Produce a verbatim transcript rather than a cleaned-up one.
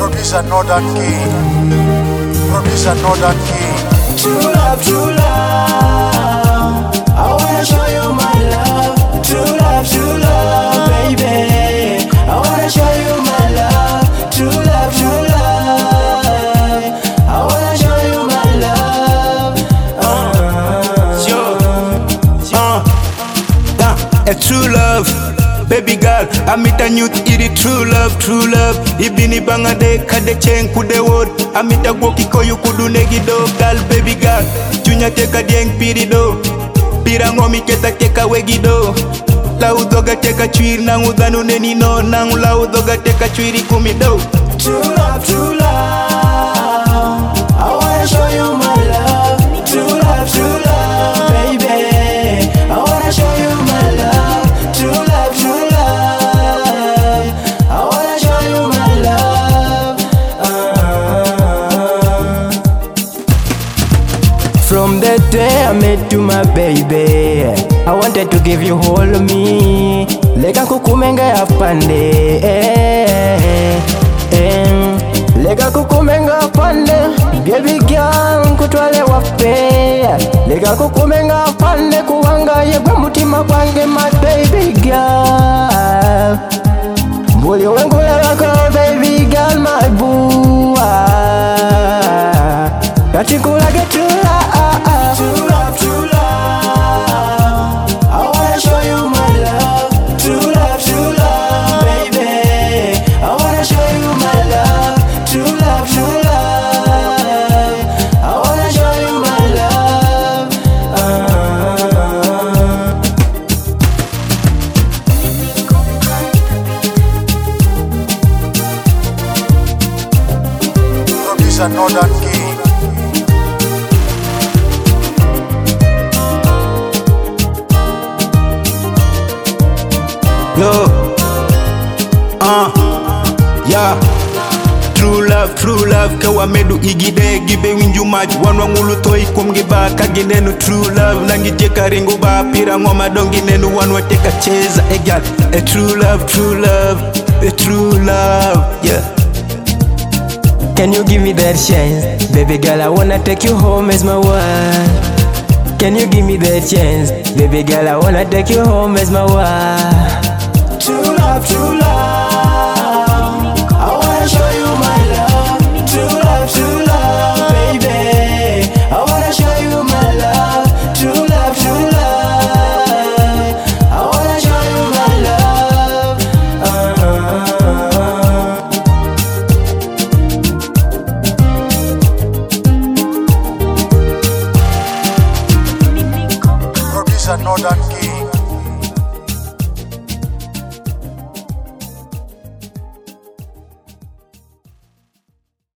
Producer Northern King. Producer Northern King. True love, true love, I wanna show you my love. True love, true love, baby, I wanna show you my love. True love, true love, I wanna show you my love. Uh, Sure. Uh, uh, a true love. Baby girl, I meet a youth, it is true love, true love. Ibini banga de kade chen kude word. I meet a woki ko you kudu negido. Girl, baby girl, chunya teka dieng pirido. Pirango mi keta teka wegido. Lau doga teka chuir nangu danu neni no. Nangu lau doga teka chuiri kumido. true love, true love, I wanna show you my love. True love, true love, baby, I wanna show you my love. True love, true love, I wanna show you my love. uh. From the day I met you, my baby, I wanted to give you all of me. Lega kukumenga afande, eh, eh. Lega kukumenga afande, baby girl kutwale wape. Lega kukumenga afande kuwanga yegwe mutima kwange, my baby girl. Mbuli wengu lewako baby girl, my boo. Katikulage true love, true love, true love, I wanna show you my love. True love, true love, baby, I wanna show you my love. True love, true love, I wanna show you my love. uh. Producer Northern King. Yo, uh, yeah. True love, true love, kawa medu igide gibe winju maj wanwa ngulu toy kum giba kaginenu true love nangi jeka ringu ba pira ngoma dongi nenu wanwa teka cheza egal a true love, true love, a true love, yeah. Can you give me that chance? Baby girl, I wanna take you home as my wife. Can you give me that chance? Baby girl, I wanna take you home as my wife. True love, true love, I wanna show you my love. True love, true love, baby, I wanna show you my love. True love, true love, I wanna show you my love. uh. Producer Northern King.